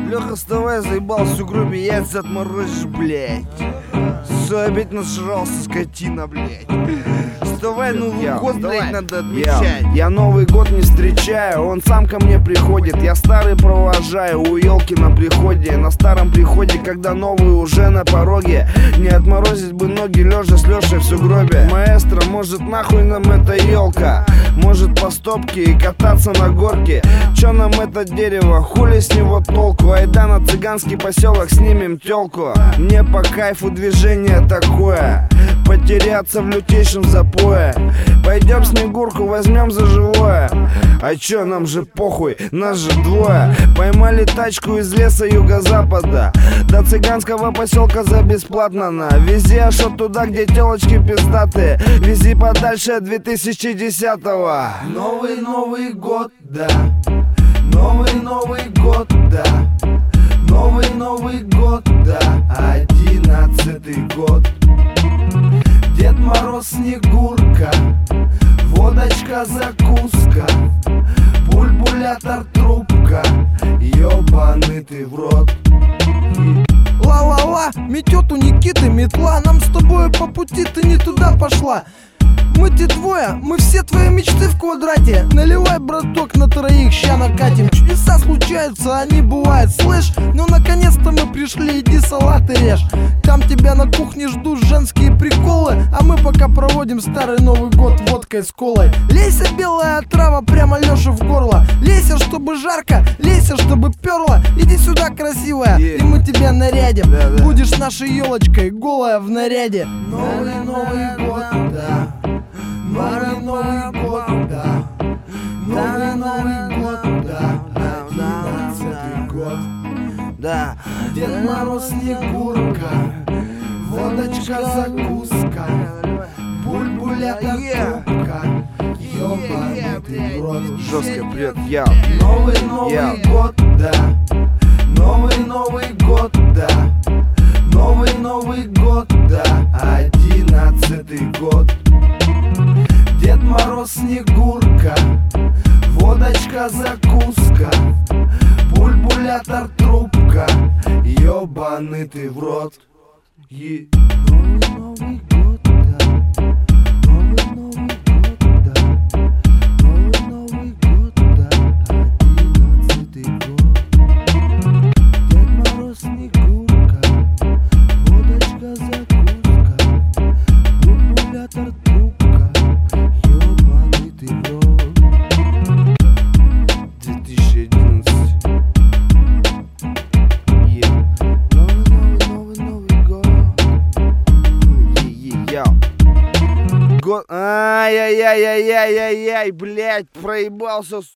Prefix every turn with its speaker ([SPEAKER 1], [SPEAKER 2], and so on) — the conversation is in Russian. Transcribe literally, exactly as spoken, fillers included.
[SPEAKER 1] Леха, вставай, заебал всю группе, яйца отморозишь, блядь. Все, опять насрался, скотина, блядь. Вставай, Новый
[SPEAKER 2] Йо,
[SPEAKER 1] год,
[SPEAKER 2] вставай.
[SPEAKER 1] блядь, надо отмечать.
[SPEAKER 2] Я Новый год не встречаю, он сам ко мне приходит. Я старый провожаю у елки на приходе. На старом приходе, когда новый уже на пороге. Не отморозить бы ноги, лежа с Лешей в сугробе. Маэстро, может нахуй нам эта елка? Может по стопке и кататься на горке? Чё нам это дерево, хули с него толку? Айда на цыганский поселок, снимем тёлку. Мне по кайфу движение такое, потеряться в лютейшем запое. Пойдем Снегурку возьмем за живое. А чё, нам же похуй, нас же двое. Поймали тачку из леса юго-запада до цыганского поселка за бесплатно на. Вези аж от туда, где телочки пиздатые. Вези подальше от две тысячи десятого.
[SPEAKER 1] Новый Новый год, да. Новый Новый год, да. Новый Новый год, да. Одиннадцатый год. Дед Мороз, Снегурка, водочка, закуска, бульбулятор, трубка, ёбаный ты в рот.
[SPEAKER 3] Ла-ла-ла, метет у Никиты метла. Нам с тобой по пути, ты не туда пошла. Мы те двое, мы все твои мечты в квадрате. Наливай, браток, на троих, ща накатим. Чудеса случаются, они бывают, слышь. Ну наконец-то мы пришли, иди салаты режь. Там тебя на кухне ждут женские приколы, а мы пока проводим старый Новый год водкой с колой. Лейся, белая трава, прямо Лёше в горло. Лейся, чтобы жарко, лейся, чтобы перло. Иди сюда, красивая,
[SPEAKER 1] Yeah.
[SPEAKER 3] и мы тебя нарядим.
[SPEAKER 1] Да, да.
[SPEAKER 3] Будешь нашей елочкой, голая в наряде.
[SPEAKER 1] Новый Новый год, да. Новый Новый год, да. Новый Новый год, да. Одиннадцатый год.
[SPEAKER 2] Да.
[SPEAKER 1] Дед Мороз, Снегурка, водочка, закуска, бульбулятор, трубка, ёбаный ты в рот.
[SPEAKER 2] Жестко, привет, я.
[SPEAKER 1] Новый Новый
[SPEAKER 2] Yeah.
[SPEAKER 1] год, да. Новый Новый год, да. Новый Новый год, да. Одиннадцатый год. Дед Мороз, Снегурка, водочка, закуска, бульбулятор, трубка, ёбаный ты в рот. Е- Новый Новый год, да. Новый Новый год, да. Новый Новый год, да. Одиннадцатый год. Дед Мороз, Снегурка, водочка, закуска, бульбулятор, трубка, ёбаный ты в рот.
[SPEAKER 2] две тысячи одиннадцать. Yeah.
[SPEAKER 1] Новый, новый, новый, новый год.
[SPEAKER 2] Я. Год. Ай-яй-яй-яй-яй-яй-яй, блять, проебался.